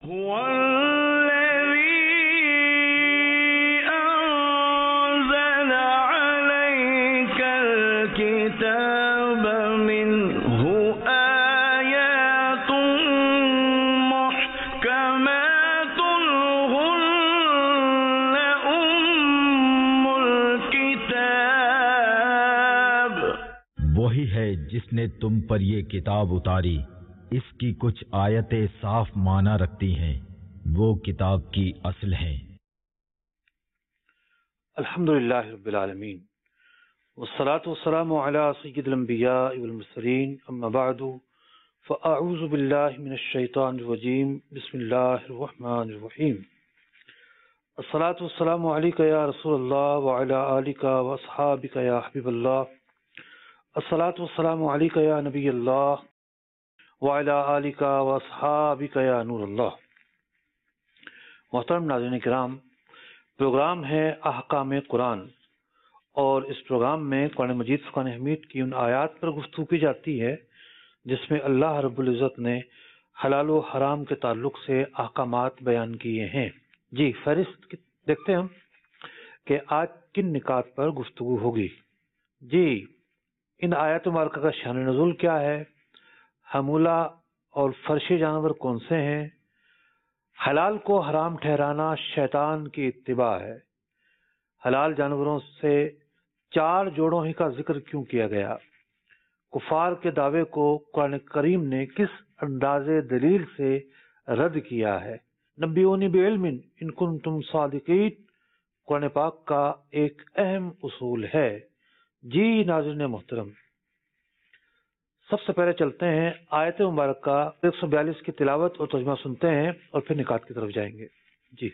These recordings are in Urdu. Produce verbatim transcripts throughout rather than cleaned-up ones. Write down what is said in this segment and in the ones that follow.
جس نے تم پر یہ کتاب اتاری، اس کی کچھ آیتیں صاف معنی رکھتی ہیں، وہ کتاب کی اصل ہیں۔ الحمدللہ رب العالمین والصلاة والسلام علی سید الانبیاء والمرسلین، اما بعد فاعوذ باللہ من الشیطان الرجیم، بسم اللہ الرحمن الرحیم۔ الصلاة والسلام علیک یا رسول اللہ وعلی آلک واصحابک یا حبیب اللہ، الصلاۃ والسلام علیک یا نبی اللہ وعلی آلک واصحابک یا نور اللہ۔ محترم ناظرین کرام، پروگرام ہے احکام قرآن، اور اس پروگرام میں قرآن مجید فرقان حمید کی ان آیات پر گفتگو کی جاتی ہے جس میں اللہ رب العزت نے حلال و حرام کے تعلق سے احکامات بیان کیے ہیں۔ جی فہرست دیکھتے ہیں ہم کہ آج کن نکات پر گفتگو ہوگی۔ جی ان آیات مبارکہ کا شان نزول کیا ہے، حمولہ اور فرشی جانور کون سے ہیں، حلال کو حرام ٹھہرانا شیطان کی اتباع ہے، حلال جانوروں سے چار جوڑوں ہی کا ذکر کیوں کیا گیا، کفار کے دعوے کو قرآن کریم نے کس انداز دلیل سے رد کیا ہے، نبئونی بعلم ان کنتم صادقین قرآن پاک کا ایک اہم اصول ہے۔ جی ناظرین محترم، سب سے پہلے چلتے ہیں آیت مبارکہ ایک سو بیالیس کی تلاوت اور ترجمہ سنتے ہیں اور پھر نکات کی طرف جائیں گے۔ جی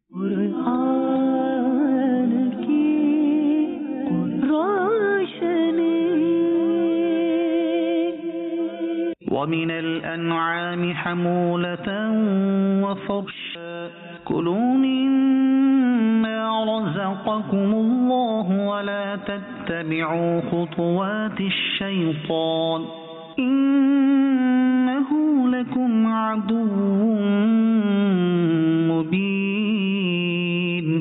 قرآن کی روشنی ومن الانعام حمولة وفرشا كلوا مما رزقكم الله ولا تتبعوا خطوات الشيطان إنه لكم عدو مبين۔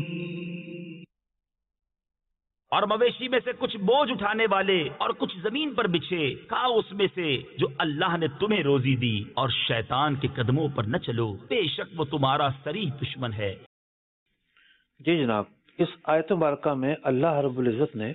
اور مویشی میں سے کچھ بوجھ اٹھانے والے اور کچھ زمین پر بچھے کھاؤ اس میں سے جو اللہ نے تمہیں روزی دی، اور شیطان کے قدموں پر نہ چلو، بے شک وہ تمہارا صریح دشمن ہے۔ جی جناب، اس آیت مبارکہ میں اللہ رب العزت نے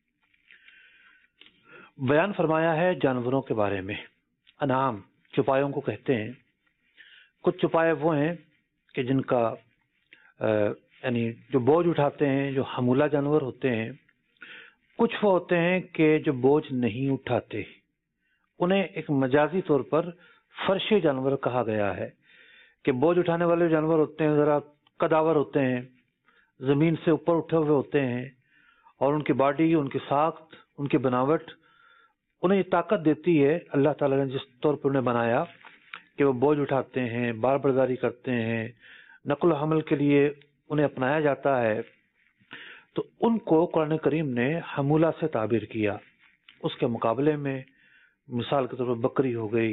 بیان فرمایا ہے جانوروں کے بارے میں۔ انعام چوپایوں کو کہتے ہیں۔ کچھ چوپائے وہ ہیں کہ جن کا یعنی جو بوجھ اٹھاتے ہیں، جو حمولہ جانور ہوتے ہیں۔ کچھ وہ ہوتے ہیں کہ جو بوجھ نہیں اٹھاتے، انہیں ایک مجازی طور پر فرشی جانور کہا گیا ہے کہ بوجھ اٹھانے والے جانور ہوتے ہیں ذرا قداور ہوتے ہیں، زمین سے اوپر اٹھے ہوئے ہوتے ہیں، اور ان کی باڈی، ان کی ساخت، ان کی بناوٹ انہیں یہ طاقت دیتی ہے، اللہ تعالیٰ نے جس طور پر انہیں بنایا کہ وہ بوجھ اٹھاتے ہیں، بار برداری کرتے ہیں، نقل و حمل کے لیے انہیں اپنایا جاتا ہے، تو ان کو قرآن کریم نے حمولہ سے تعبیر کیا۔ اس کے مقابلے میں مثال کے طور پر بکری ہو گئی،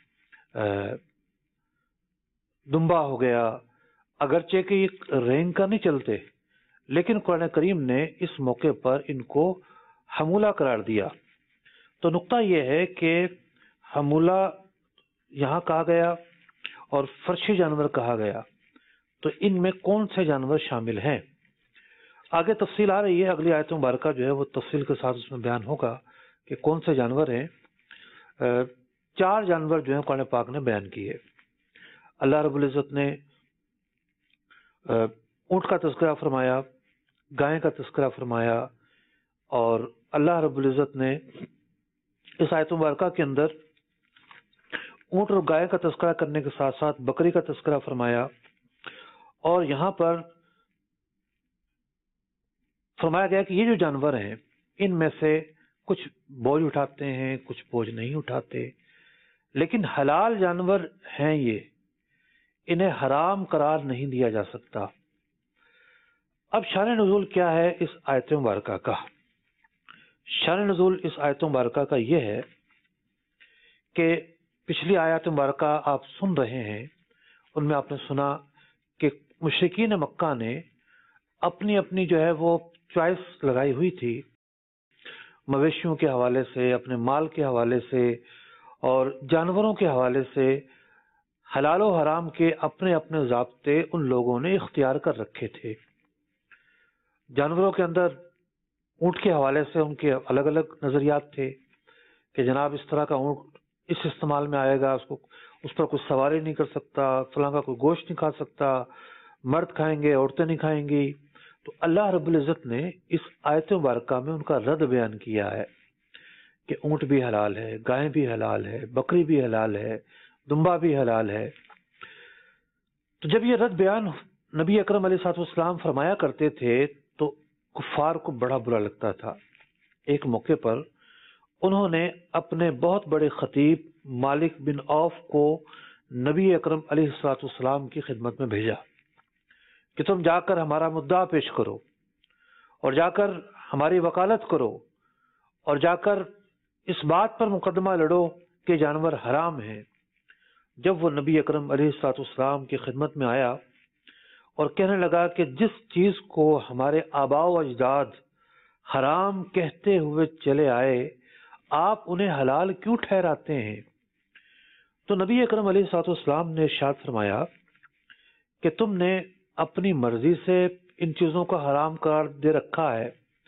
دمبا ہو گیا، اگرچہ کہ یہ رینگ کا نہیں چلتے، لیکن قرآن کریم نے اس موقع پر ان کو حمولہ قرار دیا۔ تو نقطہ یہ ہے کہ حمولہ یہاں کہا گیا اور فرشی جانور کہا گیا، تو ان میں کون سے جانور شامل ہیں؟ آگے تفصیل آ رہی ہے، اگلی آیت مبارکہ جو ہے وہ تفصیل کے ساتھ اس میں بیان ہوگا کہ کون سے جانور ہیں۔ چار جانور جو ہیں قرآن پاک نے بیان کیے۔ اللہ رب العزت نے اونٹ کا تذکرہ فرمایا، گائے کا تذکرہ فرمایا، اور اللہ رب العزت نے اس آیت مبارکہ کے اندر اونٹ اور گائے کا تذکرہ کرنے کے ساتھ ساتھ بکری کا تذکرہ فرمایا، اور یہاں پر فرمایا گیا کہ یہ جو جانور ہیں ان میں سے کچھ بوجھ اٹھاتے ہیں، کچھ بوجھ نہیں اٹھاتے، لیکن حلال جانور ہیں، یہ انہیں حرام قرار نہیں دیا جا سکتا۔ اب شان نزول کیا ہے اس آیت مبارکہ کا؟ شان نزول اس آیت مبارکہ کا یہ ہے کہ پچھلی آیات مبارکہ آپ سن رہے ہیں، ان میں آپ نے سنا کہ مشرکین مکہ نے اپنی اپنی جو ہے وہ چوائس لگائی ہوئی تھی، مویشیوں کے حوالے سے، اپنے مال کے حوالے سے اور جانوروں کے حوالے سے حلال و حرام کے اپنے اپنے ضابطے ان لوگوں نے اختیار کر رکھے تھے۔ جانوروں کے اندر اونٹ کے حوالے سے ان کے الگ الگ نظریات تھے کہ جناب اس طرح کا اونٹ اس استعمال میں آئے گا، اس کو اس پر کوئی سواری نہیں کر سکتا، فلاں کا کوئی گوشت نہیں کھا سکتا، مرد کھائیں گے عورتیں نہیں کھائیں گی۔ تو اللہ رب العزت نے اس آیت مبارکہ میں ان کا رد بیان کیا ہے کہ اونٹ بھی حلال ہے، گائے بھی حلال ہے، بکری بھی حلال ہے، دمبا بھی حلال ہے۔ تو جب یہ رد بیان نبی اکرم علیہ الصلوۃ والسلام فرمایا کرتے تھے تو کفار کو بڑا برا لگتا تھا۔ ایک موقع پر انہوں نے اپنے بہت بڑے خطیب مالک بن عوف کو نبی اکرم علیہ الصلوۃ والسلام کی خدمت میں بھیجا کہ تم جا کر ہمارا مدعا پیش کرو اور جا کر ہماری وکالت کرو اور جا کر اس بات پر مقدمہ لڑو کہ جانور حرام ہیں۔ جب وہ نبی اکرم علیہ الصلوۃ والسلام کی خدمت میں آیا اور کہنے لگا کہ جس چیز کو ہمارے آباء و اجداد حرام کہتے ہوئے چلے آئے آپ انہیں حلال کیوں ٹھہراتے ہیں؟ تو نبی اکرم علیہ الصلوۃ والسلام نے ارشاد فرمایا کہ تم نے اپنی مرضی سے ان چیزوں کو حرام قرار دے رکھا ہے،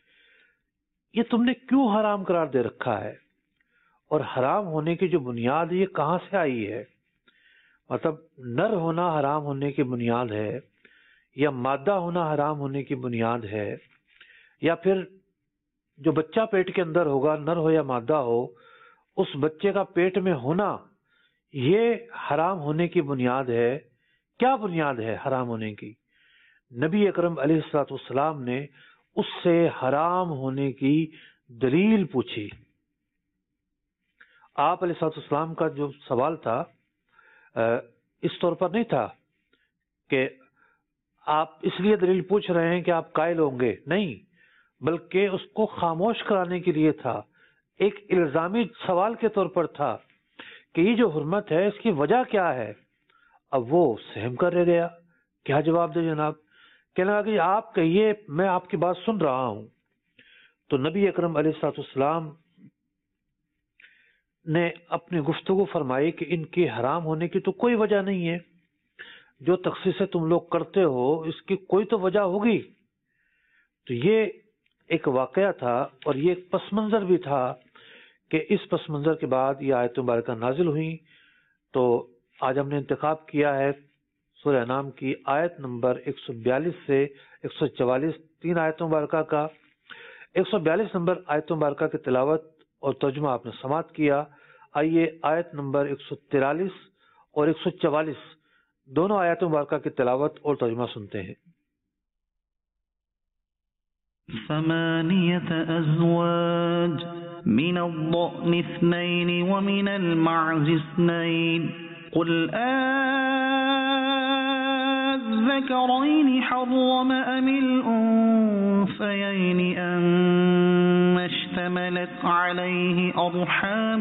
یہ تم نے کیوں حرام قرار دے رکھا ہے؟ اور حرام ہونے کی جو بنیاد ہے یہ کہاں سے آئی ہے؟ مطلب نر ہونا حرام ہونے کی بنیاد ہے یا مادہ ہونا حرام ہونے کی بنیاد ہے یا پھر جو بچہ پیٹ کے اندر ہوگا نر ہو یا مادہ ہو اس بچے کا پیٹ میں ہونا یہ حرام ہونے کی بنیاد ہے؟ کیا بنیاد ہے حرام ہونے کی؟ نبی اکرم علیہ الصلوۃ والسلام نے اس سے حرام ہونے کی دلیل پوچھی۔ آپ علیہ الصلوۃ والسلام کا جو سوال تھا اس طور پر نہیں تھا کہ آپ اس لیے دلیل پوچھ رہے ہیں کہ آپ قائل ہوں گے، نہیں، بلکہ اس کو خاموش کرانے کے لیے تھا، ایک الزامی سوال کے طور پر تھا کہ یہ جو حرمت ہے اس کی وجہ کیا ہے؟ اب وہ سہم کر رہ گیا، کیا جواب دے جناب؟ کہنے لگا کہ آپ کہیے میں آپ کی بات سن رہا ہوں۔ تو نبی اکرم علیہ الصلوۃ والسلام نے اپنی گفتگو فرمائی کہ ان کی حرام ہونے کی تو کوئی وجہ نہیں ہے، جو تخصیصیں تم لوگ کرتے ہو اس کی کوئی تو وجہ ہوگی۔ تو یہ ایک واقعہ تھا اور یہ ایک پس منظر بھی تھا کہ اس پس منظر کے بعد یہ آیت مبارکہ نازل ہوئی۔ تو آج ہم نے انتخاب کیا ہے سورہ انعام کی آیت نمبر ایک سو بیالیس سے ایک سو چوالیس، تین آیت مبارکہ کا۔ ایک سو بیالیس نمبر آیت مبارکہ کی تلاوت اور ترجمہ آپ نے سماعت کیا۔ آئیے آیت نمبر ایک سو تیرالیس اور ایک سو چوالیس دونوں آیات مبارکہ کی تلاوت اور ترجمہ سنتے ہیں۔ ثمانية أزواج من الضأن اثنين ومن المعز اثنين قل الذكرين حرم أم الأنثيين أما اشتملت عليه أرحام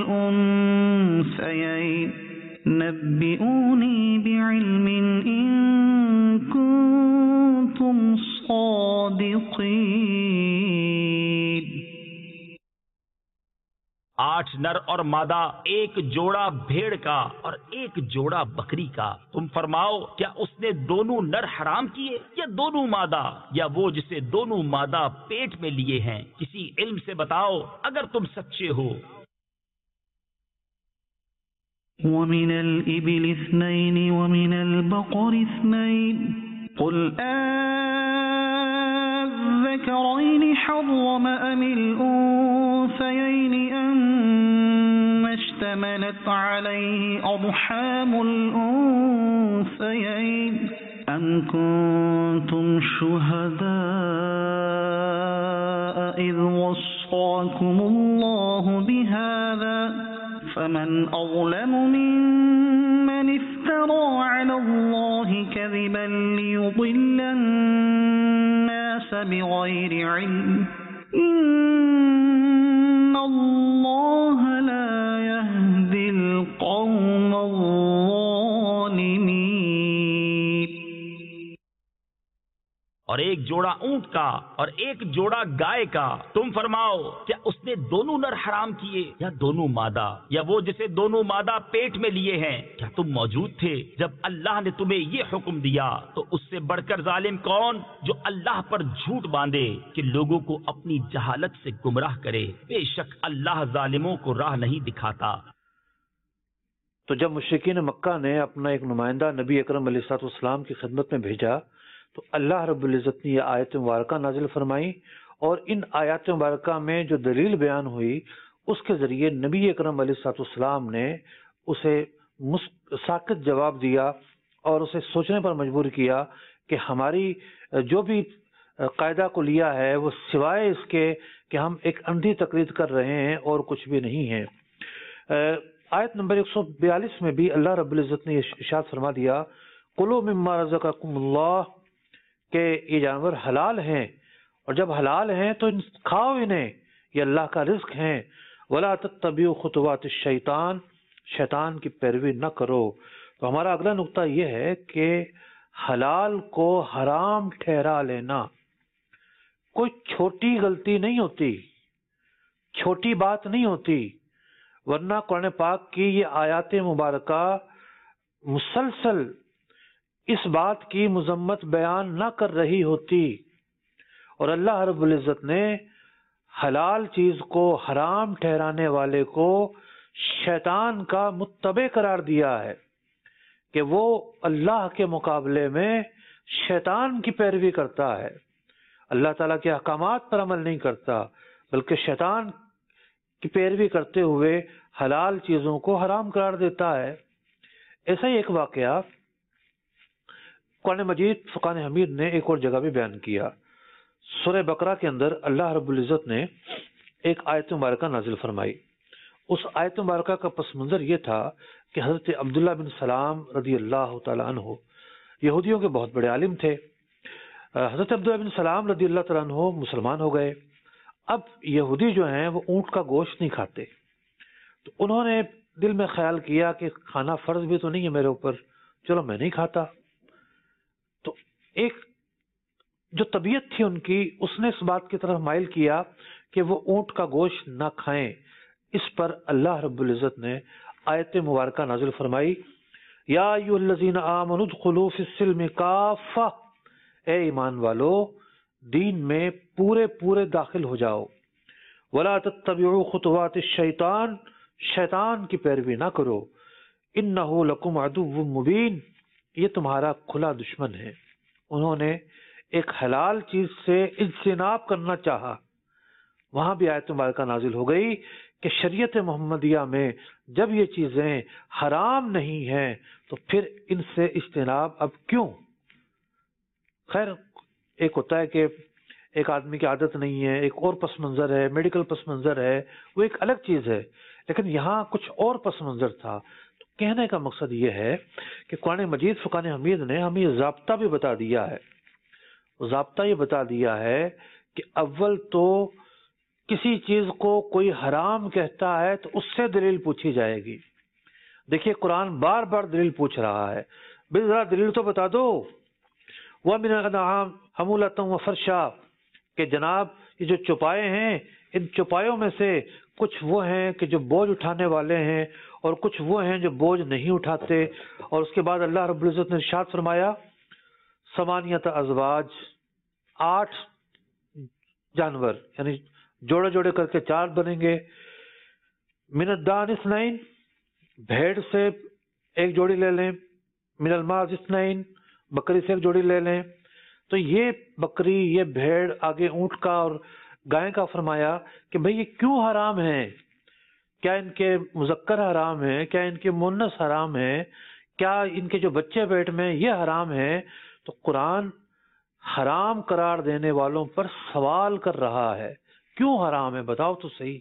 الأنثيين نبئوني بعلم إن كنتم صادقين۔ آٹھ نر اور مادہ، ایک جوڑا بھیڑ کا اور ایک جوڑا بکری کا، تم فرماؤ کیا اس نے دونوں نر حرام کیے یا دونوں مادہ، یا وہ جسے دونوں مادہ پیٹ میں لیے ہیں؟ کسی علم سے بتاؤ اگر تم سچے ہو۔ ومن الإبل اثنين ومن البقر اثنين قل الذكرين حرم أم الأنثيين أما اشتملت عليه أرحام الأنثيين أم كنتم شهداء إذ وصاكم الله بهذا فمن أظلم ممن افترى على الله كذبا ليضل الناس بغير علم إن الله لا يهدي القوم الظالمين۔ اور ایک جوڑا اونٹ کا اور ایک جوڑا گائے کا، تم فرماؤ کیا اس نے دونوں نر حرام کیے یا دونوں مادہ، یا وہ جسے دونوں مادہ پیٹ میں لیے ہیں؟ کیا تم موجود تھے جب اللہ نے تمہیں یہ حکم دیا؟ تو اس سے بڑھ کر ظالم کون جو اللہ پر جھوٹ باندھے کہ لوگوں کو اپنی جہالت سے گمراہ کرے؟ بے شک اللہ ظالموں کو راہ نہیں دکھاتا۔ تو جب مشرکین مکہ نے اپنا ایک نمائندہ نبی اکرم علیہ الصلوۃ والسلام کی خدمت میں بھیجا تو اللہ رب العزت نے یہ آیت مبارکہ نازل فرمائی، اور ان آیات مبارکہ میں جو دلیل بیان ہوئی اس کے ذریعے نبی اکرم علیہ الصلوۃ والسلام نے اسے ساکت جواب دیا اور اسے سوچنے پر مجبور کیا کہ ہماری جو بھی قاعدہ کو لیا ہے وہ سوائے اس کے کہ ہم ایک اندھی تقلید کر رہے ہیں اور کچھ بھی نہیں ہے۔ آیت نمبر ایک سو بیالیس میں بھی اللہ رب العزت نے ارشاد فرما دیا، کلوا مما رزقکم اللہ، کہ یہ جانور حلال ہیں، اور جب حلال ہیں تو کھاؤ انہیں، یہ اللہ کا رزق ہیں۔ ولا تتبعوا خطوات الشیطان، شیطان کی پیروی نہ کرو۔ تو ہمارا اگلا نقطہ یہ ہے کہ حلال کو حرام ٹھہرا لینا کوئی چھوٹی غلطی نہیں ہوتی، چھوٹی بات نہیں ہوتی، ورنہ قرآن پاک کی یہ آیات مبارکہ مسلسل اس بات کی مذمت بیان نہ کر رہی ہوتی، اور اللہ رب العزت نے حلال چیز کو حرام ٹھہرانے والے کو شیطان کا متبع قرار دیا ہے کہ وہ اللہ کے مقابلے میں شیطان کی پیروی کرتا ہے، اللہ تعالیٰ کے احکامات پر عمل نہیں کرتا بلکہ شیطان کی پیروی کرتے ہوئے حلال چیزوں کو حرام قرار دیتا ہے۔ ایسا ہی ایک واقعہ قرآن مجید فرقان حمید نے ایک اور جگہ بھی بیان کیا۔ سورہ بقرہ کے اندر اللہ رب العزت نے ایک آیت مبارکہ نازل فرمائی۔ اس آیت مبارکہ کا پس منظر یہ تھا کہ حضرت عبداللہ بن سلام رضی اللہ تعالیٰ عنہ یہودیوں کے بہت بڑے عالم تھے۔ حضرت عبداللہ بن سلام رضی اللہ تعالیٰ عنہ مسلمان ہو گئے۔ اب یہودی جو ہیں وہ اونٹ کا گوشت نہیں کھاتے، تو انہوں نے دل میں خیال کیا کہ کھانا فرض بھی تو نہیں ہے میرے اوپر، چلو میں نہیں کھاتا۔ تو ایک جو طبیعت تھی ان کی، اس نے اس بات کی طرف مائل کیا کہ وہ اونٹ کا گوشت نہ کھائیں۔ اس پر اللہ رب العزت نے آیت مبارکہ نازل فرمائی، یا ایھا الذین آمنوا ادخلوا فی السلم کافہ، اے ایمان والو دین میں پورے پورے داخل ہو جاؤ۔ ولا تتبعوا خطوات الشیطان، شیطان کی پیروی نہ کرو، انہ لکم عدو مبین، یہ تمہارا کھلا دشمن ہے۔ انہوں نے ایک حلال چیز سے اجتناب کرنا چاہا، وہاں بھی آیت مبارکہ نازل ہو گئی کہ شریعت محمدیہ میں جب یہ چیزیں حرام نہیں ہیں تو پھر ان سے اجتناب اب کیوں؟ خیر، ایک ہوتا ہے کہ ایک آدمی کی عادت نہیں ہے، ایک اور پس منظر ہے، میڈیکل پس منظر ہے، وہ ایک الگ چیز ہے، لیکن یہاں کچھ اور پس منظر تھا۔ تو کہنے کا مقصد یہ ہے کہ قرآن مجید فرقان حمید نے ہمیں یہ ضابطہ بھی بتا دیا ہے، ضابطہ یہ بتا دیا ہے کہ اول تو کسی چیز کو کوئی حرام کہتا ہے تو اس سے دلیل پوچھی جائے گی۔ دیکھیے قرآن بار بار دلیل پوچھ رہا ہے، بھئی ذرا دلیل تو بتا دو۔ وَمِنَ الْأَنْعَامِ حَمُولَةً وَفَرْشًا، کہ جناب یہ جو چوپائے ہیں، ان چوپایوں میں سے کچھ وہ ہیں کہ جو بوجھ اٹھانے والے ہیں اور کچھ وہ ہیں جو بوجھ نہیں اٹھاتے۔ اور اس کے بعد اللہ رب العزت نے ارشاد فرمایا، ثمانیۃ ازواج، آٹھ جانور، یعنی جوڑے جوڑے کر کے چار بنیں گے۔ من الدان اثنین، بھیڑ سے ایک جوڑی لے لیں۔ من الماعز اثنین، بکری سے ایک جوڑی لے لیں۔ تو یہ بکری، یہ بھیڑ، آگے اونٹ کا اور گائے کا فرمایا کہ بھئی یہ کیوں حرام ہیں؟ کیا ان کے مذکر حرام ہیں؟ کیا ان کے مؤنث حرام ہیں؟ کیا ان کے جو بچے پیٹ میں یہ حرام ہیں؟ تو قرآن حرام قرار دینے والوں پر سوال کر رہا ہے، کیوں حرام ہے بتاؤ تو صحیح۔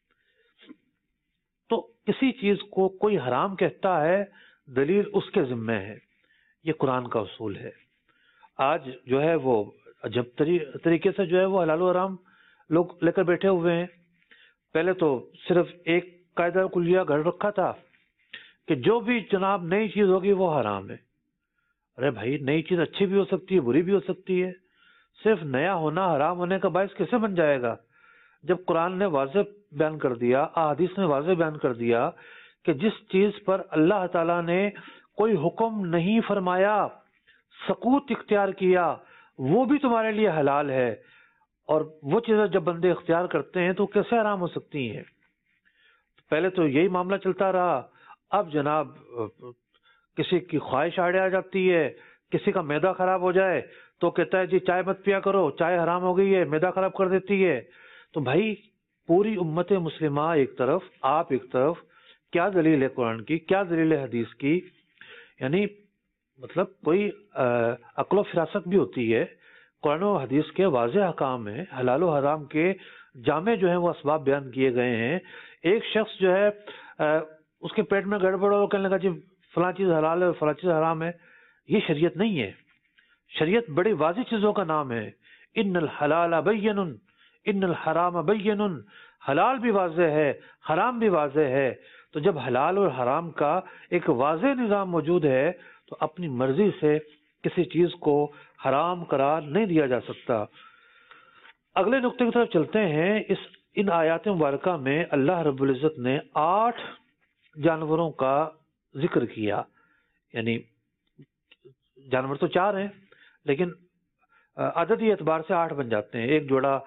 تو کسی چیز کو کوئی حرام کہتا ہے، دلیل اس کے ذمہ ہے، یہ قرآن کا اصول ہے۔ آج جو ہے وہ عجب طریقے سے جو ہے وہ حلال و حرام لوگ لے کر بیٹھے ہوئے ہیں۔ پہلے تو صرف ایک قاعدہ کلیہ گھڑ رکھا تھا کہ جو بھی جناب نئی چیز ہوگی وہ حرام ہے۔ ارے بھائی، نئی چیز اچھی بھی ہو سکتی ہے، بری بھی ہو سکتی ہے۔ صرف نیا ہونا حرام ہونے کا باعث کیسے بن جائے گا؟ جب قرآن نے واضح بیان کر دیا، احادیث نے واضح بیان کر دیا کہ جس چیز پر اللہ تعالیٰ نے کوئی حکم نہیں فرمایا، سکوت اختیار کیا، وہ بھی تمہارے لیے حلال ہے، اور وہ چیزیں جب بندے اختیار کرتے ہیں تو کیسے حرام ہو سکتی ہیں؟ پہلے تو یہی معاملہ چلتا رہا، اب جناب کسی کی خواہش آڑے آ جاتی ہے، کسی کا معدہ خراب ہو جائے تو کہتا ہے جی چائے مت پیا کرو، چائے حرام ہو گئی ہے، معدہ خراب کر دیتی ہے۔ تو بھائی پوری امت مسلمہ ایک طرف، آپ ایک طرف، کیا دلیل ہے قرآن کی، کیا دلیل ہے حدیث کی؟ یعنی مطلب کوئی عقل و فراست بھی ہوتی ہے۔ قرآن و حدیث کے واضح احکام ہیں، حلال و حرام کے جامع جو ہیں وہ اسباب بیان کیے گئے ہیں۔ ایک شخص جو ہے اس کے پیٹ میں گڑبڑ ہو، کہنے لگا جی فلاں چیز حلال ہے فلاں چیز حرام ہے، یہ شریعت نہیں ہے۔ شریعت بڑی واضح چیزوں کا نام ہے، ان الحلال بین ان الحرام بین، حلال بھی واضح ہے، حرام بھی واضح ہے۔ تو جب حلال اور حرام کا ایک واضح نظام موجود ہے تو اپنی مرضی سے کسی چیز کو حرام قرار نہیں دیا جا سکتا۔ اگلے نقطے کی طرف چلتے ہیں۔ اس ان آیات مبارکہ میں اللہ رب العزت نے آٹھ جانوروں کا ذکر کیا، یعنی جانور تو چار ہیں لیکن عددی اعتبار سے آٹھ بن جاتے ہیں، ایک جوڑا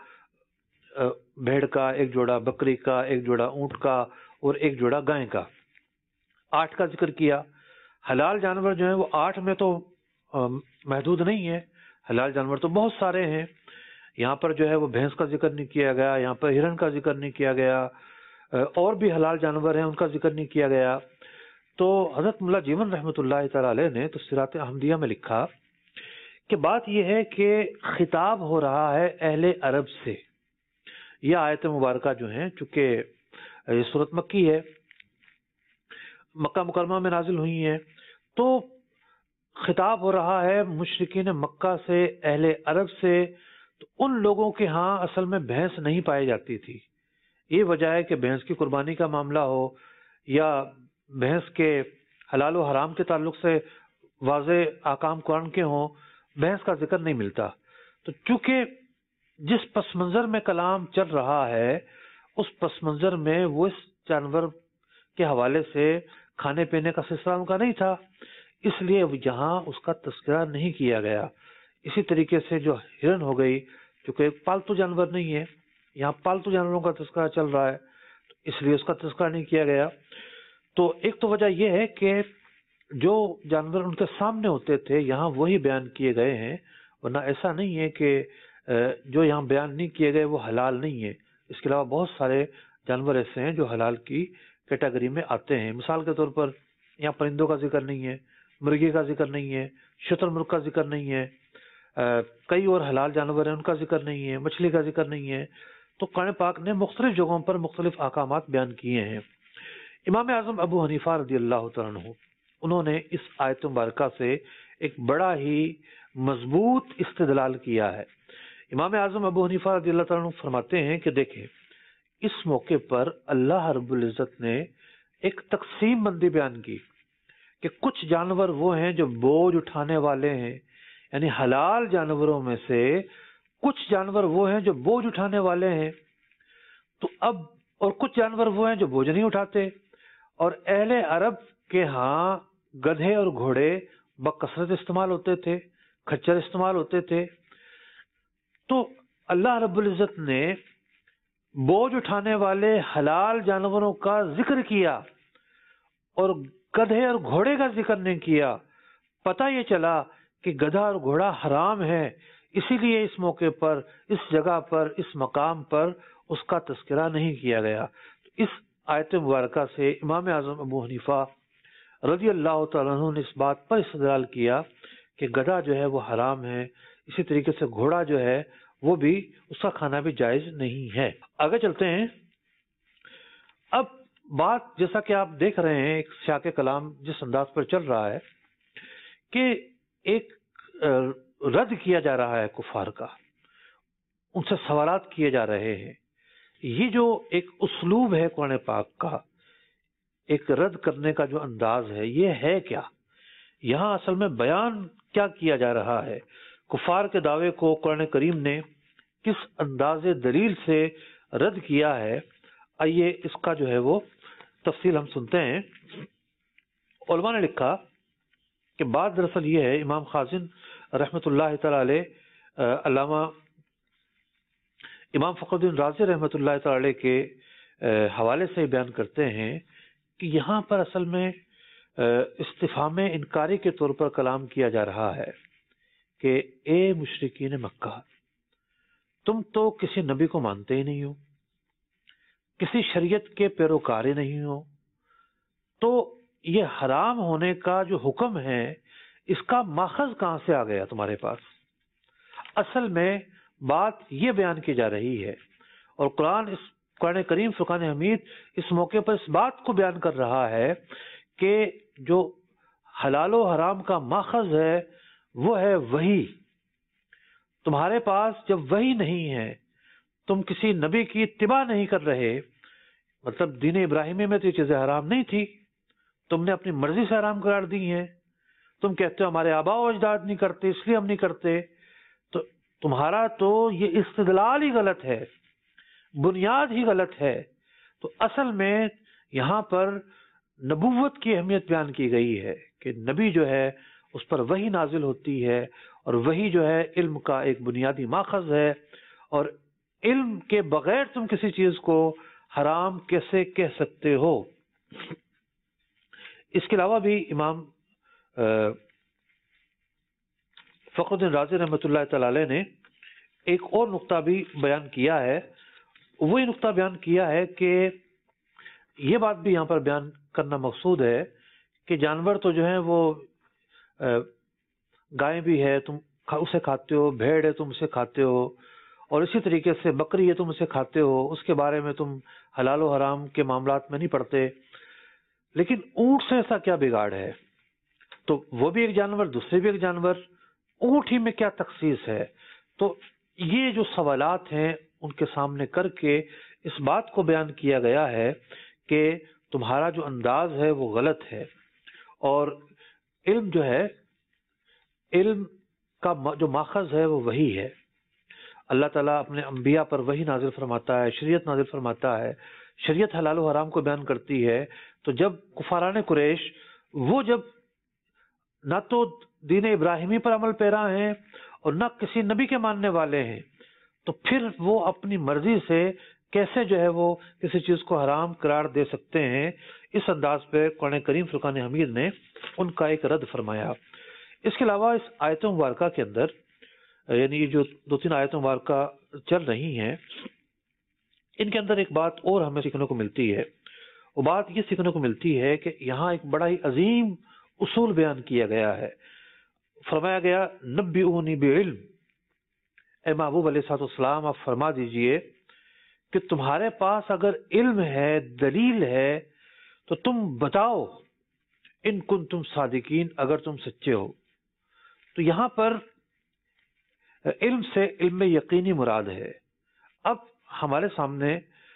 بھیڑ کا، ایک جوڑا بکری کا، ایک جوڑا اونٹ کا اور ایک جوڑا گائے کا، آٹھ کا ذکر کیا۔ حلال جانور جو ہیں وہ آٹھ میں تو محدود نہیں ہے، حلال جانور تو بہت سارے ہیں۔ یہاں پر جو ہے وہ بھینس کا ذکر نہیں کیا گیا، یہاں پر ہرن کا ذکر نہیں کیا گیا، اور بھی حلال جانور ہیں ان کا ذکر نہیں کیا گیا۔ تو حضرت ملا جیون رحمۃ اللہ تعالی علیہ نے تفسیرات احمدیہ میں لکھا کہ بات یہ ہے کہ خطاب ہو رہا ہے اہل عرب سے۔ یہ آیت مبارکہ جو ہیں چونکہ یہ سورۃ مکی ہے، مکہ مکرمہ میں نازل ہوئی ہیں، تو خطاب ہو رہا ہے مشرکین مکہ سے، اہل عرب سے۔ تو ان لوگوں کے ہاں اصل میں بھینس نہیں پائی جاتی تھی۔ یہ وجہ ہے کہ بھینس کی قربانی کا معاملہ ہو یا بھینس کے حلال و حرام کے تعلق سے واضح احکام قرآن کے ہوں، بھینس کا ذکر نہیں ملتا۔ تو چونکہ جس پس منظر میں کلام چل رہا ہے اس پس منظر میں وہ اس جانور کے حوالے سے کھانے پینے کا سلسلہ ان کا نہیں تھا، اس لیے یہاں اس کا تذکرہ نہیں کیا گیا۔ اسی طریقے سے جو ہرن ہو گئی، چونکہ ایک پالتو جانور نہیں ہے، یہاں پالتو جانوروں کا تذکرہ چل رہا ہے تو اس لیے اس کا تذکرہ نہیں کیا گیا۔ تو ایک تو وجہ یہ ہے کہ جو جانور ان کے سامنے ہوتے تھے یہاں وہی بیان کیے گئے ہیں، ورنہ ایسا نہیں ہے کہ جو یہاں بیان نہیں کیے گئے وہ حلال نہیں ہے۔ اس کے علاوہ بہت سارے جانور ایسے ہیں جو حلال کی کیٹیگری میں آتے ہیں۔ مثال کے طور پر یہاں پرندوں کا ذکر نہیں ہے، مرغی کا ذکر نہیں ہے، شتر مرغ کا ذکر نہیں ہے، کئی اور حلال جانور ہیں ان کا ذکر نہیں ہے، مچھلی کا ذکر نہیں ہے۔ تو قرآن پاک نے مختلف جگہوں پر مختلف احکامات بیان کیے ہیں۔ امام اعظم ابو حنیفہ رضی اللہ تعالیٰ عنہ انہوں نے اس آیت مبارکہ سے ایک بڑا ہی مضبوط استدلال کیا ہے۔ امام اعظم ابو حنیفہ رضی اللہ تعالیٰ عنہ فرماتے ہیں کہ دیکھیں اس موقع پر اللہ رب العزت نے ایک تقسیم بندی بیان کی کہ کچھ جانور وہ ہیں جو بوجھ اٹھانے والے ہیں، یعنی حلال جانوروں میں سے کچھ جانور وہ ہیں جو بوجھ اٹھانے والے ہیں، تو اب اور کچھ جانور وہ ہیں جو بوجھ نہیں اٹھاتے۔ اور اہل عرب کے ہاں گدھے اور گھوڑے بکثرت استعمال ہوتے تھے، کھچر استعمال ہوتے تھے۔ تو اللہ رب العزت نے بوجھ اٹھانے والے حلال جانوروں کا ذکر کیا اور گدھے اور گھوڑے کا ذکر نہیں کیا۔ پتہ یہ چلا کہ گدھا اور گھوڑا حرام ہے، اسی لیے اس موقع پر، اس جگہ پر، اس مقام پر اس کا تذکرہ نہیں کیا گیا۔ اس آیت مبارکہ سے امام اعظم ابو حنیفہ رضی اللہ تعالیٰ عنہ نے اس بات پر استدلال کیا کہ گدھا جو ہے وہ حرام ہے، اسی طریقے سے گھوڑا جو ہے وہ بھی، اس کا کھانا بھی جائز نہیں ہے۔ آگے چلتے ہیں۔ اب بات جیسا کہ آپ دیکھ رہے ہیں ایک سیاق کلام جس انداز پر چل رہا ہے کہ ایک رد کیا جا رہا ہے کفار کا، ان سے سوالات کیے جا رہے ہیں۔ یہ جو ایک اسلوب ہے قرآن پاک کا، ایک رد کرنے کا جو انداز ہے، یہ ہے کیا؟ یہاں اصل میں بیان کیا کیا جا رہا ہے؟ کفار کے دعوے کو قرآن کریم نے کس انداز دلیل سے رد کیا ہے، آئیے اس کا جو ہے وہ تفصیل ہم سنتے ہیں۔ علماء نے لکھا کہ بات دراصل یہ ہے، امام خازن رحمۃ اللہ تعالی علیہ، علامہ امام فخر الدین رازی رحمۃ اللہ تعالی علیہ کے حوالے سے بیان کرتے ہیں کہ یہاں پر اصل میں استفہام انکاری کے طور پر کلام کیا جا رہا ہے کہ اے مشرکین مکہ، تم تو کسی نبی کو مانتے ہی نہیں ہو، کسی شریعت کے پیروکار ہی نہیں ہو، تو یہ حرام ہونے کا جو حکم ہے اس کا ماخذ کہاں سے آ گیا تمہارے پاس؟ اصل میں بات یہ بیان کی جا رہی ہے، اور قرآن اس قرآن کریم فرقان حمید اس موقع پر اس بات کو بیان کر رہا ہے کہ جو حلال و حرام کا ماخذ ہے وہ ہے وحی۔ تمہارے پاس جب وحی نہیں ہے، تم کسی نبی کی اتباع نہیں کر رہے، مطلب دین ابراہیمی میں تو یہ چیزیں حرام نہیں تھی، تم نے اپنی مرضی سے حرام قرار دی ہیں، تم کہتے ہو ہمارے آباء و اجداد نہیں کرتے اس لیے ہم نہیں کرتے، تو تمہارا تو یہ استدلال ہی غلط ہے، بنیاد ہی غلط ہے۔ تو اصل میں یہاں پر نبوت کی اہمیت بیان کی گئی ہے کہ نبی جو ہے اس پر وحی نازل ہوتی ہے، اور وحی جو ہے علم کا ایک بنیادی ماخذ ہے، اور علم کے بغیر تم کسی چیز کو حرام کیسے کہہ سکتے ہو؟ اس کے علاوہ بھی امام فخر الدین رازی رحمۃ اللہ تعالی علیہ نے ایک اور نقطہ بھی بیان کیا ہے، وہی نقطہ بیان کیا ہے کہ یہ بات بھی یہاں پر بیان کرنا مقصود ہے کہ جانور تو جو ہیں وہ گائے بھی ہے تم اسے کھاتے ہو، بھیڑ ہے تم اسے کھاتے ہو، اور اسی طریقے سے بکری ہے تم اسے کھاتے ہو، اس کے بارے میں تم حلال و حرام کے معاملات میں نہیں پڑتے، لیکن اونٹ سے ایسا کیا بگاڑ ہے؟ تو وہ بھی ایک جانور، دوسرے بھی ایک جانور، اونٹ ہی میں کیا تخصیص ہے؟ تو یہ جو سوالات ہیں ان کے سامنے کر کے اس بات کو بیان کیا گیا ہے کہ تمہارا جو انداز ہے وہ غلط ہے، اور علم جو ہے، علم کا جو ماخذ ہے وہ وحی ہے۔ اللہ تعالیٰ اپنے انبیاء پر وحی نازل فرماتا ہے، شریعت نازل فرماتا ہے، شریعت حلال و حرام کو بیان کرتی ہے۔ تو جب کفاران قریش وہ جب نہ تو دین ابراہیمی پر عمل پیرا ہیں اور نہ کسی نبی کے ماننے والے ہیں، تو پھر وہ اپنی مرضی سے کیسے جو ہے وہ کسی چیز کو حرام قرار دے سکتے ہیں؟ اس انداز پہ قرآن کریم فرقان حمید نے ان کا ایک رد فرمایا۔ اس کے علاوہ اس آیت مبارکہ کے اندر، یعنی یہ جو دو تین آیت مبارکہ چل رہی ہیں، ان کے اندر ایک بات اور ہمیں سیکھنے کو ملتی ہے، وہ بات یہ سیکھنے کو ملتی ہے کہ یہاں ایک بڑا ہی عظیم اصول بیان کیا گیا ہے۔ فرمایا گیا نبئونی بعلم، اے محبوب علیہ الصلوۃ والسلام آپ فرما دیجئے کہ تمہارے پاس اگر علم ہے، دلیل ہے، تو تم بتاؤ ان کنتم صادقین، اگر تم سچے ہو۔ تو یہاں پر علم سے علم یقینی مراد ہے۔ اب ہمارے سامنے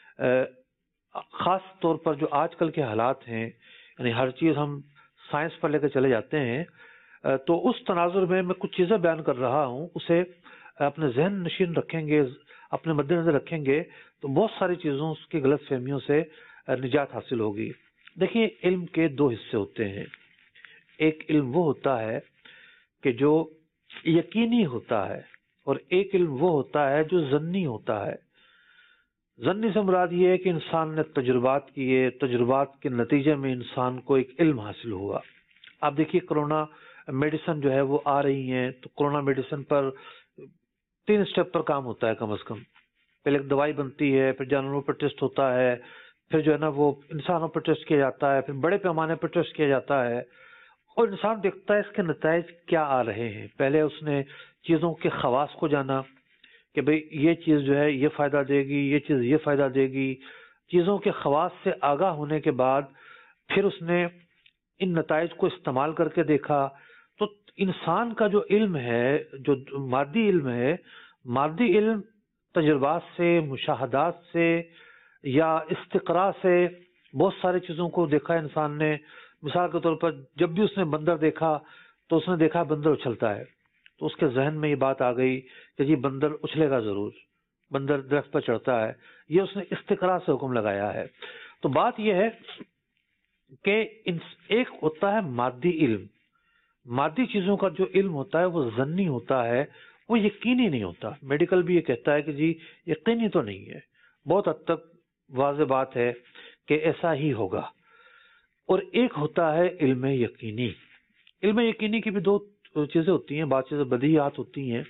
خاص طور پر جو آج کل کے حالات ہیں، یعنی ہر چیز ہم سائنس پر لے کے چلے جاتے ہیں، تو اس تناظر میں میں کچھ چیزیں بیان کر رہا ہوں، اسے اپنے ذہن نشین رکھیں گے، اپنے مد نظر رکھیں گے تو بہت ساری چیزوں کی غلط فہمیوں سے نجات حاصل ہوگی۔ دیکھیے علم کے دو حصے ہوتے ہیں، ایک علم وہ ہوتا ہے کہ جو یقینی ہوتا ہے، اور ایک علم وہ ہوتا ہے جو ظنی ہوتا ہے۔ ظنی سے مراد یہ ہے کہ انسان نے تجربات کیے، تجربات کے نتیجے میں انسان کو ایک علم حاصل ہوا۔ آپ دیکھیے کرونا میڈیسن جو ہے وہ آ رہی ہیں، تو کرونا میڈیسن پر تین سٹیپ پر کام ہوتا ہے کم از کم۔ پہلے ایک دوائی بنتی ہے، پھر جانوروں پر ٹیسٹ ہوتا ہے، پھر جو ہے نا وہ انسانوں پر ٹیسٹ کیا جاتا ہے، پھر بڑے پیمانے پر ٹیسٹ کیا جاتا ہے، اور انسان دیکھتا ہے اس کے نتائج کیا آ رہے ہیں۔ پہلے اس نے چیزوں کے خواص کو جانا کہ بھئی یہ چیز جو ہے یہ فائدہ دے گی، یہ چیز یہ فائدہ دے گی۔ چیزوں کے خواص سے آگاہ ہونے کے بعد پھر اس نے ان نتائج کو استعمال کر کے دیکھا۔ تو انسان کا جو علم ہے، جو مادی علم ہے، مادی علم تجربات سے، مشاہدات سے یا استقراء سے بہت ساری چیزوں کو دیکھا انسان نے۔ مثال کے طور پر جب بھی اس نے بندر دیکھا تو اس نے دیکھا بندر اچھلتا ہے، تو تو اس کے ذہن میں یہ بات آ گئی کہ جی بندر اچھلے گا ضرور، بندر درخت پر چڑھتا ہے، یہ اس نے استقرا سے حکم لگایا ہے۔ تو بات یہ ہے کہ ایک ہوتا ہے مادی علم، مادی چیزوں کا جو علم ہوتا ہے وہ ظنی ہوتا ہے، وہ یقینی نہیں ہوتا۔ میڈیکل بھی یہ کہتا ہے کہ جی یقینی تو نہیں ہے، بہت حد تک واضح بات ہے کہ ایسا ہی ہوگا۔ اور ایک ہوتا ہے علم یقینی۔ علم یقینی کی بھی دو چیزیں ہوتی ہیں، بعض چیزیں بدیہیات ہوتی ہیں،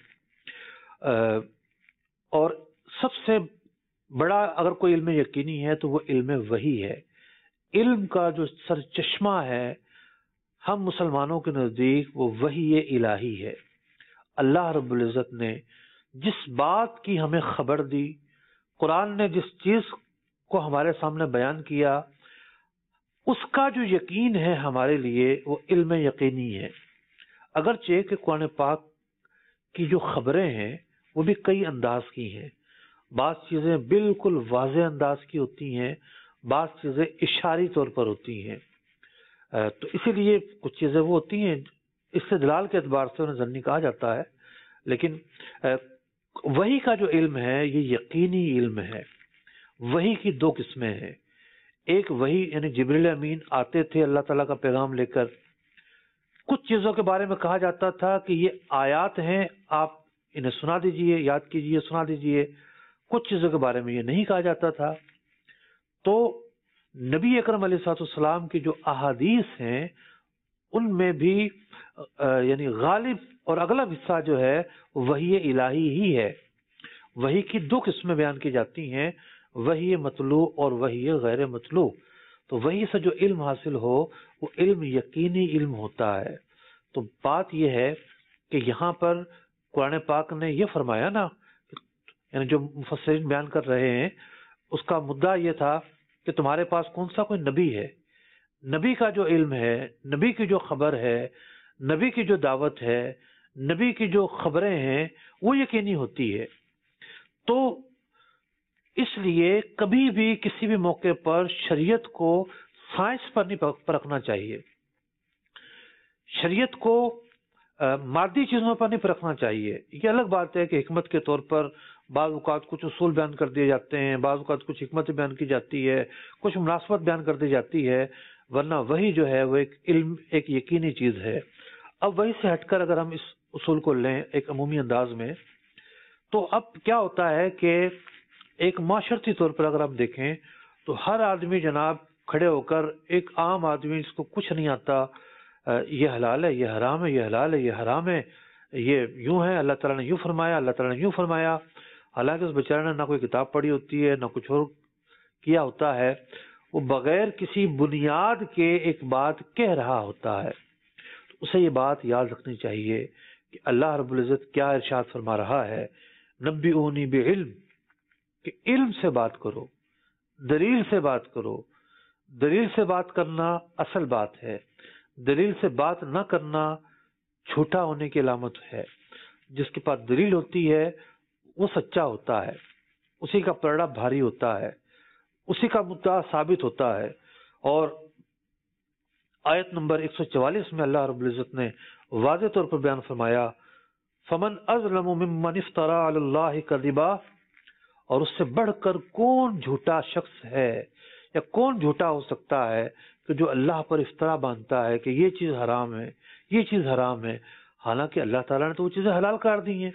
اور سب سے بڑا اگر کوئی علم یقینی ہے تو وہ علم وحی ہے۔ علم کا جو سرچشمہ ہے ہم مسلمانوں کے نزدیک وہ وحی الہی ہے۔ اللہ رب العزت نے جس بات کی ہمیں خبر دی، قرآن نے جس چیز کو ہمارے سامنے بیان کیا، اس کا جو یقین ہے ہمارے لیے وہ علم یقینی ہے۔ اگرچہ کہ قرآن پاک کی جو خبریں ہیں وہ بھی کئی انداز کی ہیں، بعض چیزیں بالکل واضح انداز کی ہوتی ہیں، بعض چیزیں اشاری طور پر ہوتی ہیں، تو اسی لیے کچھ چیزیں وہ ہوتی ہیں استدلال کے اعتبار سے انہیں ظنی کہا جاتا ہے، لیکن وحی کا جو علم ہے یہ یقینی علم ہے۔ وحی کی دو قسمیں ہیں، ایک وحی یعنی جبریل امین آتے تھے اللہ تعالیٰ کا پیغام لے کر، کچھ چیزوں کے بارے میں کہا جاتا تھا کہ یہ آیات ہیں، آپ انہیں سنا دیجئے، یاد کیجئے، سنا دیجئے۔ کچھ چیزوں کے بارے میں یہ نہیں کہا جاتا تھا۔ تو نبی اکرم علیہ الصلوۃ والسلام کی جو احادیث ہیں ان میں بھی یعنی غالب اور اغلب حصہ جو ہے وحی الہی ہی ہے۔ وحی کی دو قسمیں بیان کی جاتی ہیں، وحی مطلوع اور وحی غیر مطلوع۔ تو وحی سے جو علم حاصل ہو وہ علم یقینی علم ہوتا ہے۔ تو بات یہ ہے کہ یہاں پر قرآن پاک نے یہ فرمایا نا، یعنی جو مفسرین بیان کر رہے ہیں اس کا مدعا یہ تھا کہ تمہارے پاس کون سا کوئی نبی ہے، نبی کا جو علم ہے، نبی کی جو خبر ہے، نبی کی جو دعوت ہے، نبی کی جو خبریں ہیں وہ یقینی ہوتی ہے۔ تو اس لیے کبھی بھی کسی بھی موقع پر شریعت کو سائنس پر نہیں پرکھنا چاہیے، شریعت کو مادی چیزوں پر نہیں پرکھنا چاہیے۔ یہ الگ بات ہے کہ حکمت کے طور پر بعض اوقات کچھ اصول بیان کر دیے جاتے ہیں، بعض اوقات کچھ حکمت بیان کی جاتی ہے، کچھ مناسبت بیان کر دی جاتی ہے، ورنہ وہی جو ہے وہ ایک علم ایک یقینی چیز ہے۔ اب وہی سے ہٹ کر اگر ہم اس اصول کو لیں ایک عمومی انداز میں، تو اب کیا ہوتا ہے کہ ایک معاشرتی طور پر اگر ہم دیکھیں تو ہر آدمی جناب کھڑے ہو کر، ایک عام آدمی جس کو کچھ نہیں آتا، یہ حلال ہے، یہ حرام ہے، یہ حلال ہے، یہ حرام ہے، یہ یوں ہے، اللہ تعالیٰ نے یوں فرمایا، اللہ تعالیٰ نے یوں فرمایا، حالانکہ اس بیچارے نے نہ کوئی کتاب پڑھی ہوتی ہے نہ کچھ اور کیا ہوتا ہے، وہ بغیر کسی بنیاد کے ایک بات کہہ رہا ہوتا ہے۔ تو اسے یہ بات یاد رکھنی چاہیے کہ اللہ رب العزت کیا ارشاد فرما رہا ہے، نبئونی بعلم، کہ علم سے بات کرو، دلیل سے بات کرو۔ دلیل سے بات کرنا اصل بات ہے، دلیل سے بات نہ کرنا جھوٹا ہونے کی علامت ہے۔ جس کے پاس دلیل ہوتی ہے وہ سچا ہوتا ہے، اسی کا پلڑا بھاری ہوتا ہے، اسی کا مدعا ثابت ہوتا ہے۔ اور آیت نمبر ایک سو چوالیس میں اللہ رب العزت نے واضح طور پر بیان فرمایا، فمن اظلم ممن افترى علی اللہ کذبا، اور اس سے بڑھ کر کون جھوٹا شخص ہے یا کون جھوٹا ہو سکتا ہے کہ جو اللہ پر افطرا باندھتا ہے کہ یہ چیز حرام ہے، یہ چیز حرام ہے، حالانکہ اللہ تعالیٰ نے تو وہ چیزیں حلال کر دی ہیں۔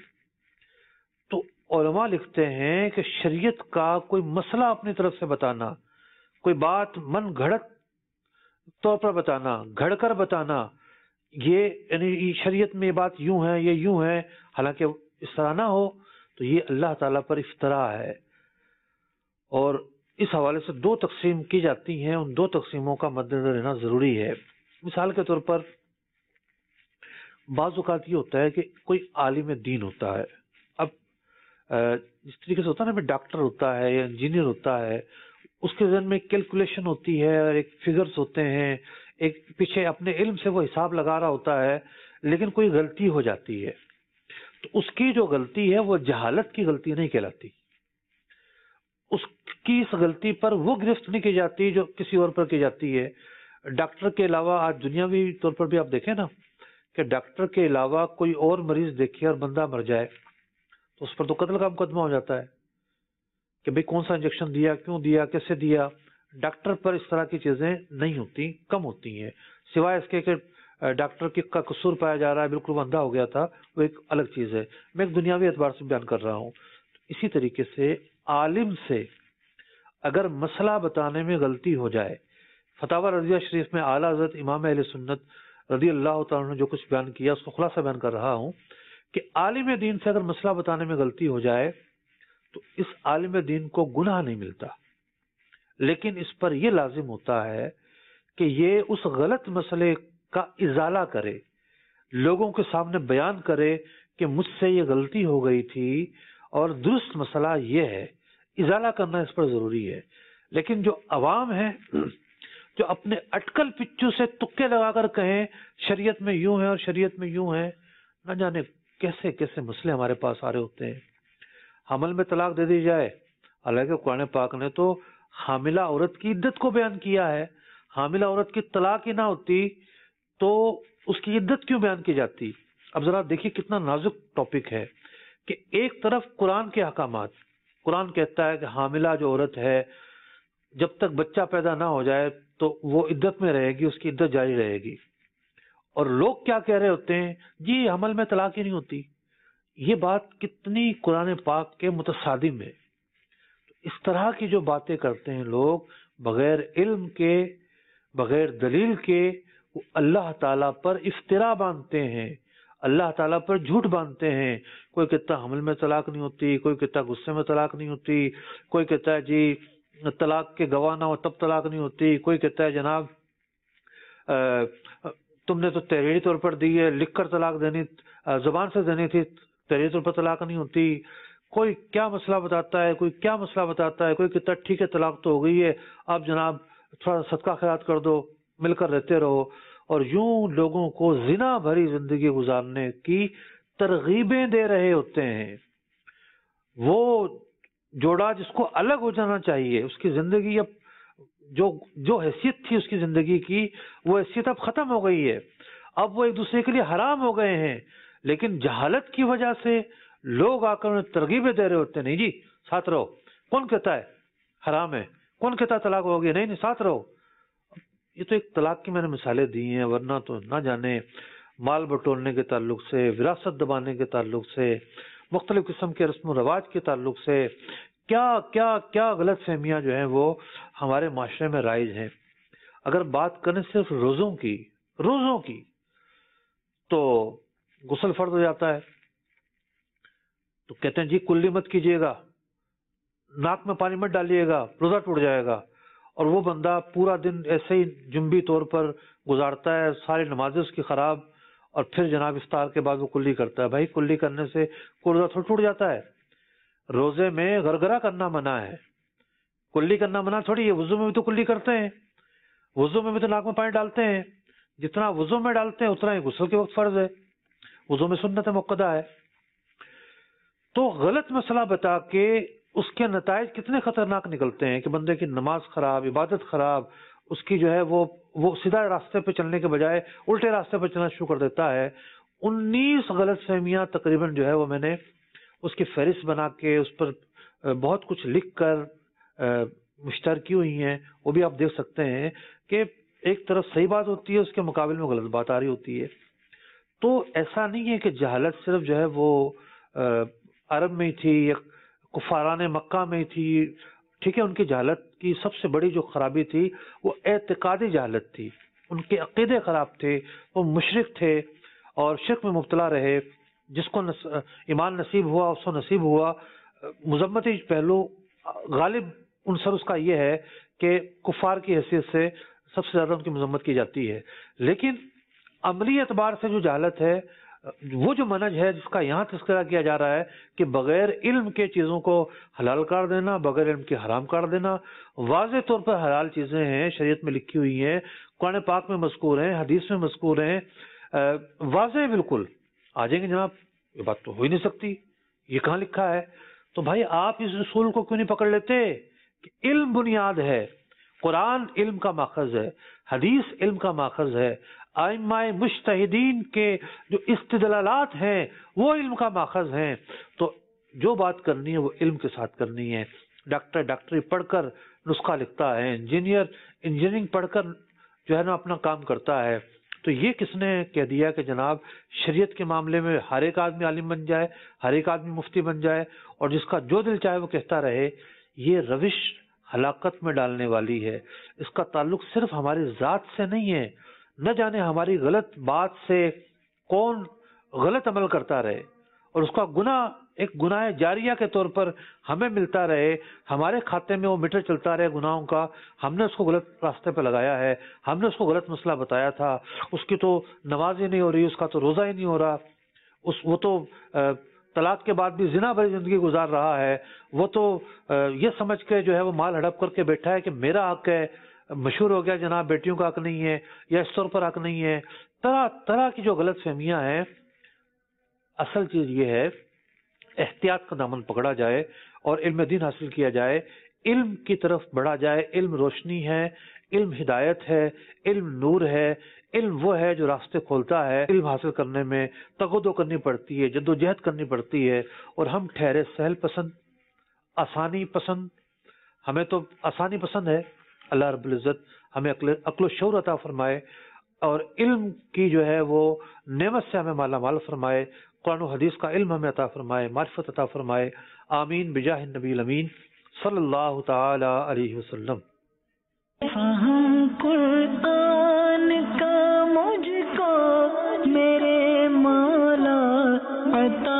تو علماء لکھتے ہیں کہ شریعت کا کوئی مسئلہ اپنی طرف سے بتانا، کوئی بات من گھڑت طور پر بتانا، گھڑ کر بتانا، یہ یعنی شریعت میں یہ بات یوں ہے، یہ یوں ہے، حالانکہ اس طرح نہ ہو، تو یہ اللہ تعالیٰ پر افطرا ہے۔ اور اس حوالے سے دو تقسیم کی جاتی ہیں، ان دو تقسیموں کا مد نظر رہنا ضروری ہے۔ مثال کے طور پر بعض اوقات یہ ہوتا ہے کہ کوئی عالم دین ہوتا ہے، اب جس طریقے سے ہوتا ہے نا، ڈاکٹر ہوتا ہے یا انجینئر ہوتا ہے، اس کے ذہن میں کیلکولیشن ہوتی ہے اور ایک فگرز ہوتے ہیں، ایک پیچھے اپنے علم سے وہ حساب لگا رہا ہوتا ہے، لیکن کوئی غلطی ہو جاتی ہے تو اس کی جو غلطی ہے وہ جہالت کی غلطی نہیں کہلاتی، اس کی اس غلطی پر وہ گرفت نہیں کی جاتی جو کسی اور پر کی جاتی ہے۔ ڈاکٹر کے علاوہ آج دنیاوی طور پر بھی آپ دیکھیں نا کہ ڈاکٹر کے علاوہ کوئی اور مریض دیکھے اور بندہ مر جائے تو اس پر تو قتل کا مقدمہ ہو جاتا ہے کہ بھئی کون سا انجیکشن دیا، کیوں دیا، کیسے دیا. ڈاکٹر پر اس طرح کی چیزیں نہیں ہوتی، کم ہوتی ہیں، سوائے اس کے کہ ڈاکٹر کی کا قصور پایا جا رہا ہے، بالکل وہ اندھا ہو گیا تھا، وہ ایک الگ چیز ہے. میں ایک دنیاوی اعتبار سے بیان کر رہا ہوں. اسی طریقے سے عالم سے اگر مسئلہ بتانے میں غلطی ہو جائے، فتاوی رضیہ شریف میں اعلیٰ حضرت امام اہل سنت رضی اللہ تعالیٰ نے جو کچھ بیان کیا اس کو خلاصہ بیان کر رہا ہوں کہ عالم دین سے اگر مسئلہ بتانے میں غلطی ہو جائے تو اس عالم دین کو گناہ نہیں ملتا، لیکن اس پر یہ لازم ہوتا ہے کہ یہ اس غلط مسئلے کا ازالہ کرے، لوگوں کے سامنے بیان کرے کہ مجھ سے یہ غلطی ہو گئی تھی اور درست مسئلہ یہ ہے. ازالہ کرنا اس پر ضروری ہے. لیکن جو عوام ہیں جو اپنے اٹکل پچو سے تکے لگا کر کہیں شریعت میں یوں ہے اور شریعت میں یوں ہے، نہ جانے کیسے کیسے مسئلے ہمارے پاس آ رہے ہوتے ہیں. حمل میں طلاق دے دی جائے، حالانکہ قرآن پاک نے تو حاملہ عورت کی عدت کو بیان کیا ہے. حاملہ عورت کی طلاق ہی نہ ہوتی تو اس کی عدت کیوں بیان کی جاتی؟ اب ذرا دیکھیے کتنا نازک ٹاپک ہے کہ ایک طرف قرآن کے احکامات، قرآن کہتا ہے کہ حاملہ جو عورت ہے جب تک بچہ پیدا نہ ہو جائے تو وہ عدت میں رہے گی، اس کی عدت جاری رہے گی. اور لوگ کیا کہہ رہے ہوتے ہیں؟ جی حمل میں طلاق ہی نہیں ہوتی. یہ بات کتنی قرآن پاک کے متصادم ہے. اس طرح کی جو باتیں کرتے ہیں لوگ بغیر علم کے، بغیر دلیل کے، وہ اللہ تعالیٰ پر افترا باندھتے ہیں، اللہ تعالیٰ پر جھوٹ باندھتے ہیں. کوئی کہتا ہے حمل میں طلاق نہیں ہوتی، کوئی کہتا ہے غصے میں طلاق نہیں ہوتی، کوئی کہتا ہے جی طلاق کے گواہ نہ ہو تب طلاق نہیں ہوتی، کوئی کہتا ہے جناب تم نے تو تحریری طور پر دی ہے، لکھ کر طلاق دینی، زبان سے دینی تھی، تحریری طور پر طلاق نہیں ہوتی. کوئی کیا مسئلہ بتاتا ہے، کوئی کیا مسئلہ بتاتا ہے، کوئی کہتا ہے ٹھیک ہے طلاق تو ہو گئی ہے، اب جناب تھوڑا صدقہ خیرات کر دو، مل کر رہتے رہو. اور یوں لوگوں کو زنا بھری زندگی گزارنے کی ترغیبیں دے رہے ہوتے ہیں. وہ جوڑا جس کو الگ ہو جانا چاہیے، اس کی زندگی اب جو جو حیثیت تھی اس کی زندگی کی، وہ حیثیت اب ختم ہو گئی ہے. اب وہ ایک دوسرے کے لیے حرام ہو گئے ہیں، لیکن جہالت کی وجہ سے لوگ آ کر انہیں ترغیبیں دے رہے ہوتے ہیں. نہیں جی ساتھ رہو. کون کہتا ہے حرام ہے؟ کون کہتا ہے طلاق ہوگی؟ نہیں نہیں ساتھ رہو. یہ تو ایک طلاق کی میں نے مثالیں دی ہیں، ورنہ تو نہ جانے مال بٹورنے کے تعلق سے، وراثت دبانے کے تعلق سے، مختلف قسم کے رسم و رواج کے تعلق سے کیا کیا کیا غلط فہمیاں جو ہیں وہ ہمارے معاشرے میں رائج ہیں. اگر بات کریں صرف روزوں کی روزوں کی تو غسل فرض ہو جاتا ہے تو کہتے ہیں جی کلی مت کیجیے گا، ناک میں پانی مت ڈالیے گا، روزہ ٹوٹ جائے گا. اور وہ بندہ پورا دن ایسے ہی جنبی طور پر گزارتا ہے، ساری نمازیں اس کی خراب، اور پھر جناب افطار کے بعد وہ کلی کرتا ہے. بھائی کلی کرنے سے روزہ تھوڑا ٹوٹ جاتا ہے؟ روزے میں غرغرہ کرنا منع ہے، کلی کرنا منع تھوڑی ہے. وضو میں بھی تو کلی کرتے ہیں، وضو میں بھی تو ناک میں پانی ڈالتے ہیں. جتنا وضو میں ڈالتے ہیں اتنا ہی غسل کے وقت فرض ہے، وضو میں سنت مؤکدہ ہے. تو غلط مسئلہ بتا کے اس کے نتائج کتنے خطرناک نکلتے ہیں کہ بندے کی نماز خراب، عبادت خراب، اس کی جو ہے وہ وہ سیدھا راستے پہ چلنے کے بجائے الٹے راستے پہ چلنا شروع کر دیتا ہے. انیس غلط فہمیاں تقریباً جو ہے وہ میں نے اس کی فہرست بنا کے اس پر بہت کچھ لکھ کر مشتہر کی ہوئی ہیں. وہ بھی آپ دیکھ سکتے ہیں کہ ایک طرف صحیح بات ہوتی ہے، اس کے مقابل میں غلط بات آ رہی ہوتی ہے. تو ایسا نہیں ہے کہ جہالت صرف جو ہے وہ عرب میں ہی تھی یا کفاران مکہ میں ہی تھی. ٹھیک ہے، ان کی جہالت کی سب سے بڑی جو خرابی تھی وہ اعتقادی جہالت تھی. ان کے عقیدے خراب تھے، وہ مشرک تھے اور شرک میں مبتلا رہے. جس کو نس... ایمان نصیب ہوا اس کو نصیب ہوا. مذمتی پہلو غالب عنصر اس کا یہ ہے کہ کفار کی حیثیت سے سب سے زیادہ ان کی مذمت کی جاتی ہے. لیکن عملی اعتبار سے جو جہالت ہے، وہ جو منہج ہے جس کا یہاں تذکرہ کیا جا رہا ہے کہ بغیر علم کے چیزوں کو حلال کر دینا، بغیر علم کے حرام کر دینا. واضح طور پر حلال چیزیں ہیں، شریعت میں لکھی ہوئی ہیں، قرآن پاک میں مذکور ہیں، حدیث میں مذکور ہیں، واضح بالکل. آ جائیں گے جناب یہ بات تو ہو ہی نہیں سکتی، یہ کہاں لکھا ہے؟ تو بھائی آپ اس اصول کو کیوں نہیں پکڑ لیتے کہ علم بنیاد ہے، قرآن علم کا ماخذ ہے، حدیث علم کا ماخذ ہے، ائمہ مجتہدین کے جو استدلالات ہیں وہ علم کا ماخذ ہیں. تو جو بات کرنی ہے وہ علم کے ساتھ کرنی ہے. ڈاکٹر ڈاکٹری پڑھ کر نسخہ لکھتا ہے، انجینئر انجینئرنگ پڑھ کر جو ہے نا اپنا کام کرتا ہے. تو یہ کس نے کہہ دیا کہ جناب شریعت کے معاملے میں ہر ایک آدمی عالم بن جائے، ہر ایک آدمی مفتی بن جائے اور جس کا جو دل چاہے وہ کہتا رہے؟ یہ روش ہلاکت میں ڈالنے والی ہے. اس کا تعلق صرف ہماری ذات سے نہیں ہے. نہ جانے ہماری غلط بات سے کون غلط عمل کرتا رہے اور اس کا گناہ ایک گناہ جاریہ کے طور پر ہمیں ملتا رہے، ہمارے کھاتے میں وہ میٹر چلتا رہے گناہوں کا. ہم نے اس کو غلط راستے پہ لگایا ہے، ہم نے اس کو غلط مسئلہ بتایا تھا، اس کی تو نماز ہی نہیں ہو رہی، اس کا تو روزہ ہی نہیں ہو رہا، اس وہ تو طلاق کے بعد بھی زنا بھری زندگی گزار رہا ہے، وہ تو یہ سمجھ کے جو ہے وہ مال ہڑپ کر کے بیٹھا ہے کہ میرا حق ہے، مشہور ہو گیا جناب بیٹیوں کا حق نہیں ہے یا اس طور پر حق نہیں ہے. طرح طرح کی جو غلط فہمیاں ہیں. اصل چیز یہ ہے احتیاط کا دامن پکڑا جائے اور علم دین حاصل کیا جائے، علم کی طرف بڑھا جائے. علم روشنی ہے، علم ہدایت ہے، علم نور ہے. علم وہ ہے جو راستے کھولتا ہے. علم حاصل کرنے میں تگودو کرنی پڑتی ہے، جد و جہد کرنی پڑتی ہے. اور ہم ٹھہرے سہل پسند، آسانی پسند. ہمیں تو آسانی پسند ہے. اللہ رب العزت ہمیں عقل و شعور عطا فرمائے اور علم کی جو ہے وہ نعمت سے ہمیں مالا مال فرمائے. قرآن و حدیث کا علم ہمیں عطا فرمائے، معرفت عطا فرمائے. آمین بجاہ النبی الامین صلی اللہ تعالی علیہ وسلم. فہم قرآن کا مجھ کو میرے مولا عطا